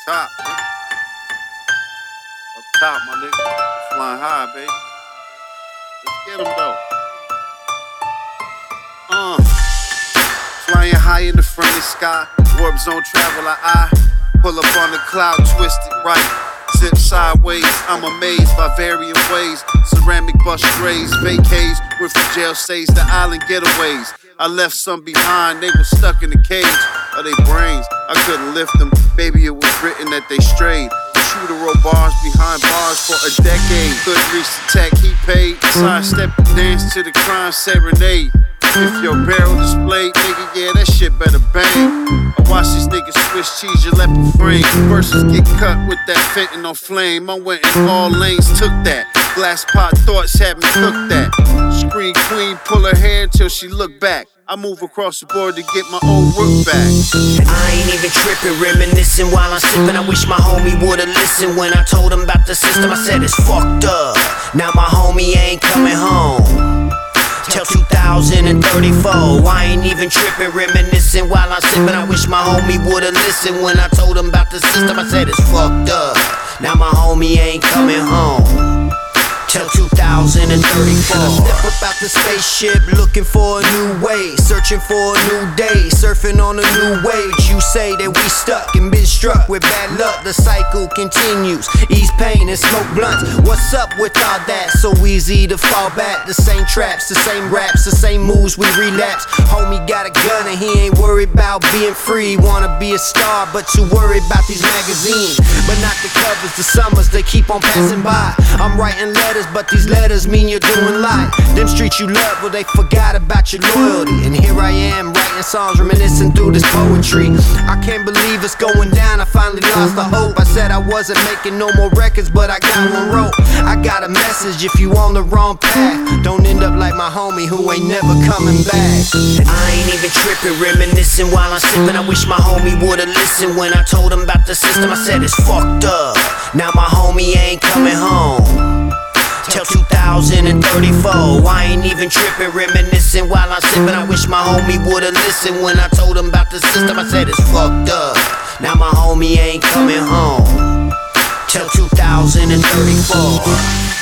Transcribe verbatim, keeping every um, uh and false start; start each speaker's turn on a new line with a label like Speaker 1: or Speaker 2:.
Speaker 1: top. Up top, my nigga. Flying high, baby. Let's get them, though. Uh, Flying high in the friendly sky. Warp zone traveler, I pull up on the cloud, twisted right. Zip sideways, I'm amazed by varying ways. Ceramic bus strays, vacays, went from jail stays to island getaways. I left some behind, they were stuck in the cage of their brains. I couldn't lift them, baby, it was written that they strayed. Shooter wrote bars behind bars for a decade. Couldn't reach the tech he paid. Sidestep and dance to the crime serenade. If your barrel displayed, nigga, yeah, that shit better bang. I watch these niggas Swiss cheese your leopard frame. Verses get cut with that fentanyl flame. I went in all lanes, took that. Glass pot thoughts had me cooked that. Screen queen, pull her hair till she look back. I move across the board to get my old rook back.
Speaker 2: I ain't even tripping, reminiscing while I'm sipping. I wish my homie would've listened when I told him about the system. I said it's fucked up. Now my homie ain't coming home till two thousand thirty-four. I ain't even tripping, reminiscing while I'm sipping. I wish my homie would've listened when I told him about the system. I said it's fucked up. Now my homie ain't coming home till two thousand thirty-four. I step up out the spaceship looking for a new way, searching for a new day, surfing on a new wave. You say that we stuck and been struck with bad luck. The cycle continues, ease pain and smoke blunts. What's up with all that? So easy to fall back. The same traps, the same raps, the same moves we relapse. Homie got a gun and he ain't worried about being free. Wanna be a star but you worried about these magazines. But not the covers, the summers, they keep on passing by. I'm writing letters but these letters mean you're doing life. Them streets you love, well they forgot about your loyalty. And here I am writing songs, reminiscing through this poetry. I can't believe it's going down, I finally lost the hope. I said I wasn't making no more records, but I got one wrote. I got a message, if you on the wrong path, don't end up like my homie who ain't never coming back. I ain't even tripping, reminiscing while I'm sipping. I wish my homie would've listened when I told him about the system. I said it's fucked up. Now my homie ain't coming home till two thousand thirty-four. I ain't even tripping, reminiscing while I'm sipping. I wish my homie would've listened when I told him about the system. I said it's fucked up. Now my homie ain't coming home till two thousand thirty-four.